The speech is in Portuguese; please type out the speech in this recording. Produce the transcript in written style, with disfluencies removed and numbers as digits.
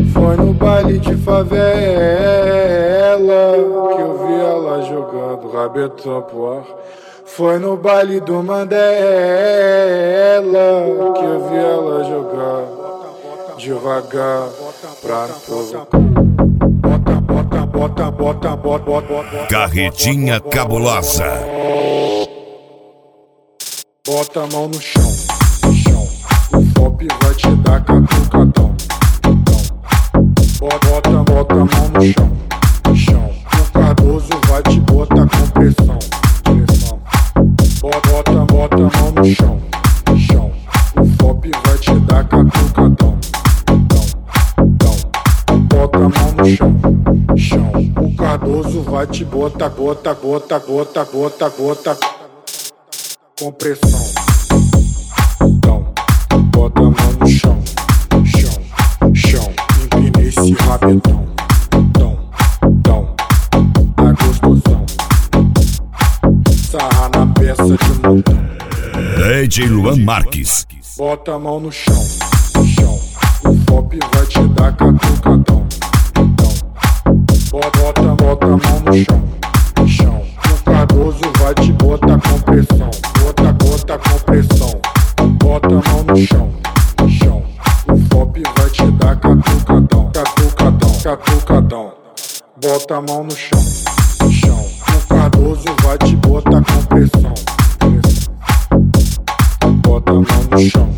Foi no baile de favela que eu vi ela jogando rabetão pro ar. Foi no baile do Mandela que eu vi ela jogar devagar pra provocar. Bota. Carretinha cabulosa. Bota a mão no chão, chão. O pop vai te dar catucadão. Bota a mão no chão, chão. O Cardoso vai te botar com pressão, pressão. Bota a mão no chão, chão. O pop vai te dar catucadão. Bota a mão no chão, chão. O Cardoso vai te botar, bota com pressão. Bota a mão no chão, chão, chão. Empina esse rabetão. Tá gostosão. Sarra na peça de montão. DJ Luan Marques. Bota a mão no chão, chão. O pop vai te dar catucadão. Bota a mão no chão, chão. O Cardoso vai te botar com pressão. Bota com pressão. Bota a mão no chão, chão. O pop vai te dar catucadão. Bota a mão no chão, chão. O Cardoso vai te botar com pressão. Bota a mão no chão.